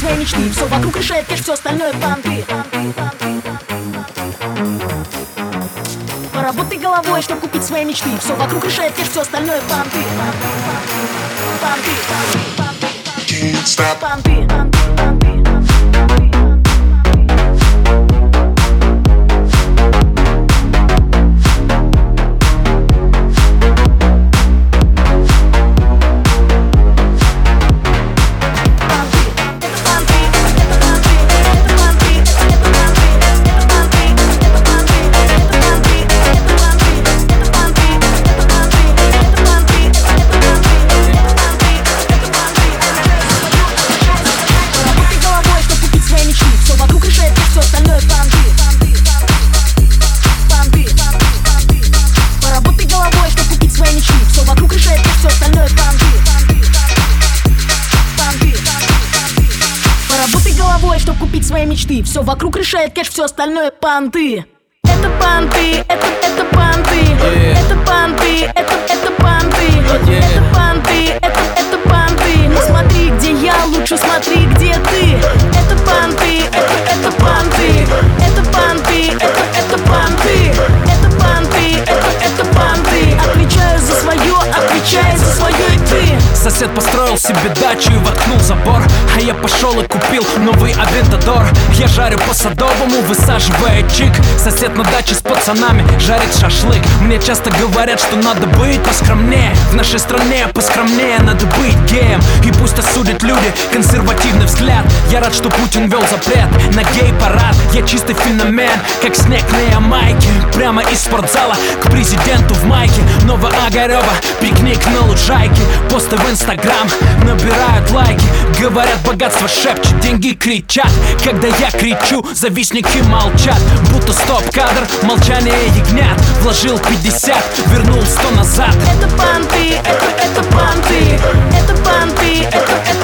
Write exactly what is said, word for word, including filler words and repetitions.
свои мечты. Все вокруг решает кэш, все остальное понты. Поработай головой, чтоб купить свои мечты. Все вокруг решает кэш, все остальное понты. Понты, понты, понты, понты, понты. Чтоб купить свои мечты, все вокруг решает кэш, все остальное понты. Это понты, это, это понты, yeah. Это понты, это, это понты, yeah. Это понты, это, это понты. Не смотри, где я, лучше смотри, где ты. Это понты, это, это понты, это понты, это, это понты, это понты, это, это понты. Отвечаю за свое, отвечаю за свое и ты. Сосед построил себе дачу и воткнул забор, а я пошел и купил новый Авентадор. Я жарю по Садовому, высаживая чик. Сосед на даче с пацанами жарит шашлык. Мне часто говорят, что надо быть поскромнее. В нашей стране поскромнее надо быть геем. И пусть осудят люди консервативный взгляд. Я рад, что Путин вел запрет на гей-парад. Я чистый феномен, как снег на Ямайке. Прямо из спортзала к президенту в майке. Новоогарева, пикник на лужайке. Посты в Инстаграм набирают лайки. Говорят, богатство шепчет, деньги кричат. Когда я кричу, завистники молчат. Будто стоп-кадр, молчание ягнят. Вложил пятьдесят, вернул сто назад. Это понты, это, это понты, это понты, это, это